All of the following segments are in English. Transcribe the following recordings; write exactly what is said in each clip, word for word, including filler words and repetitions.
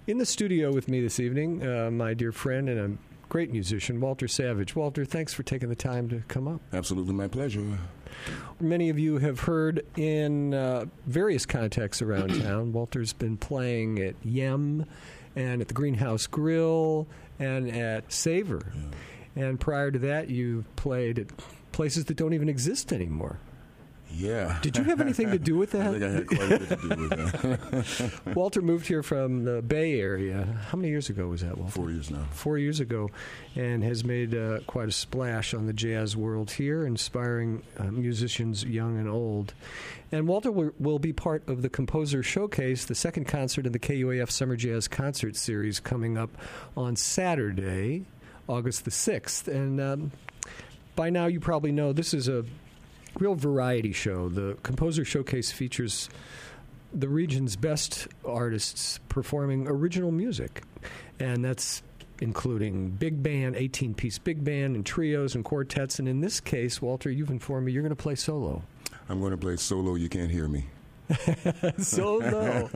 In the studio with me this evening, uh, my dear friend and a great musician, Walter Savage. Walter, thanks for taking the time to come up. Absolutely my pleasure. Many of you have heard in uh, various contexts around town, Walter's been playing at Yem and at the Greenhouse Grill and at Savor. Yeah. And prior to that, you played at places that don't even exist anymore. Yeah. Did you have anything to do with that? I think I had quite a bit to do with that. Walter moved here from the Bay Area. How many years ago was that, Walter? Four years now. Four years ago, and has made uh, quite a splash on the jazz world here, inspiring uh, musicians young and old. And Walter will, will be part of the Composer Showcase, the second concert in the K U A F Summer Jazz Concert Series, coming up on Saturday, August the sixth. And um, by now you probably know this is a real variety show. The Composer Showcase features the region's best artists performing original music, and that's including big band, eighteen-piece big band, and trios and quartets. And in this case, Walter, you've informed me you're going to play solo. I'm going to play solo. You can't hear me. Solo.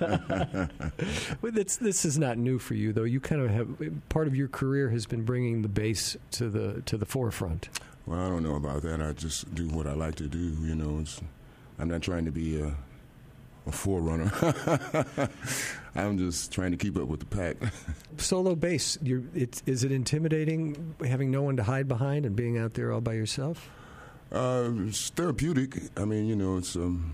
Well, this, this is not new for you, though. You kind of have part of your career has been bringing the bass to the to the forefront. Well, I don't know about that. I just do what I like to do. You know, it's, I'm not trying to be a, a forerunner. I'm just trying to keep up with the pack. Solo bass, you're, it, is it intimidating having no one to hide behind and being out there all by yourself? Uh, it's therapeutic. I mean, you know, it's. Um,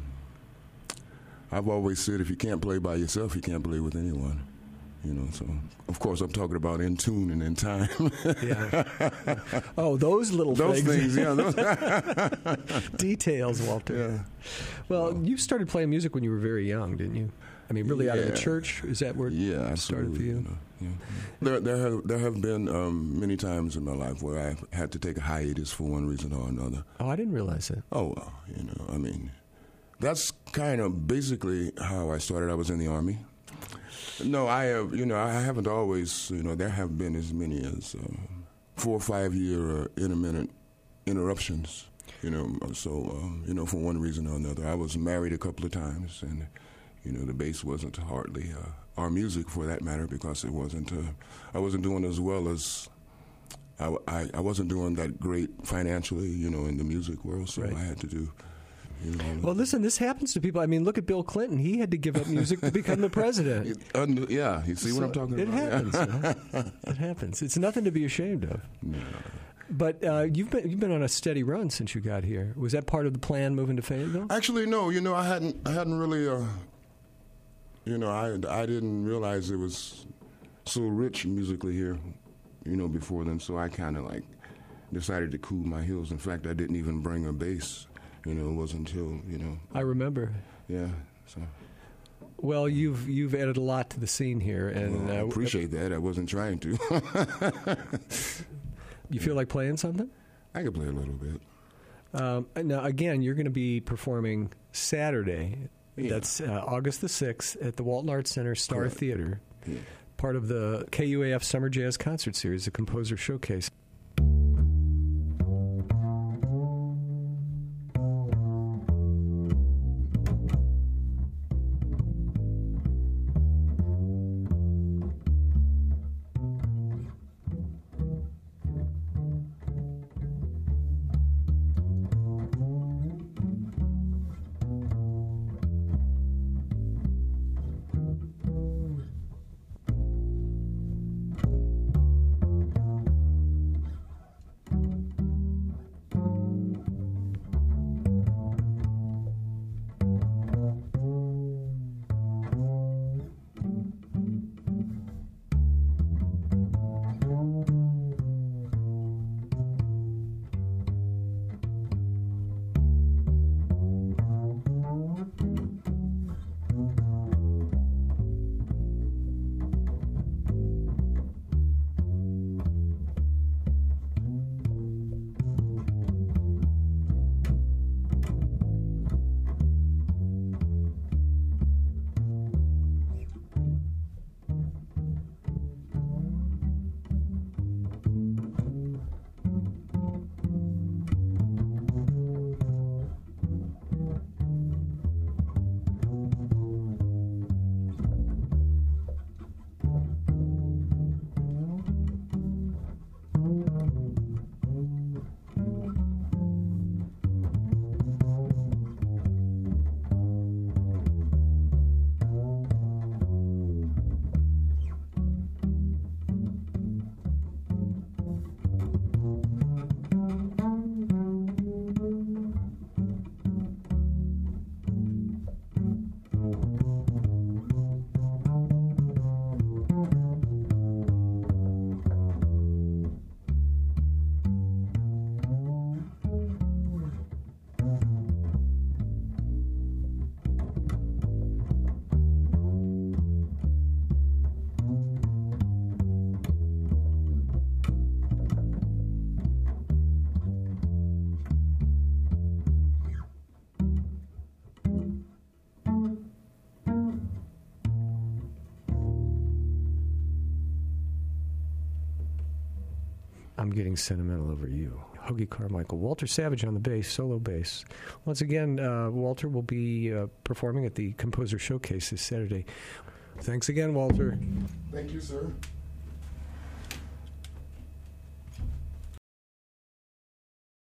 I've always said if you can't play by yourself, you can't play with anyone. You know, so of course I'm talking about in tune and in time. Yeah. Oh, those little those things. things, yeah. Those Details, Walter. Yeah. Well, well, you started playing music when you were very young, didn't you? I mean, really yeah. out of the church? Is that where yeah, it started for you? you know, yeah. There, there have there have been um, many times in my life where I've had to take a hiatus for one reason or another. Oh, I didn't realize that. Oh, well, you know, I mean, that's kind of basically how I started. I was in the Army. No, I have, you know, I haven't always, you know, there have been as many as uh, four or five year uh, intermittent interruptions, you know, so, um, you know, for one reason or another. I was married a couple of times, and, you know, the bass wasn't hardly, uh, our music for that matter, because it wasn't, uh, I wasn't doing as well as, I, I, I wasn't doing that great financially, you know, in the music world, so right. I had to do. You know, well, listen, this happens to people. I mean, look at Bill Clinton. He had to give up music to become the president. It, uh, yeah, you see so what I'm talking it about? Happens, yeah. It happens. It's nothing to be ashamed of. No. But uh, you've been you've been on a steady run since you got here. Was that part of the plan moving to Fayetteville? Actually, no. You know, I hadn't I hadn't really. Uh, you know, I I didn't realize it was so rich musically here. You know, before then, so I kind of like decided to cool my heels. In fact, I didn't even bring a bass. You know, it wasn't until, you know. I remember. Yeah, so. Well, you've you've added a lot to the scene here, and well, I uh, appreciate that. I wasn't trying to. You feel like playing something? I could play a little bit. Um, now, again, you're going to be performing Saturday. Yeah. That's uh, August the sixth at the Walton Arts Center Star Correct. Theater, Yeah. part of the K U A F Summer Jazz Concert Series, the Composer Showcase. I'm Getting Sentimental Over You. Hoagie Carmichael. Walter Savage on the bass, solo bass. Once again, uh, Walter will be uh, performing at the Composer Showcase this Saturday. Thanks again, Walter. Thank you, sir.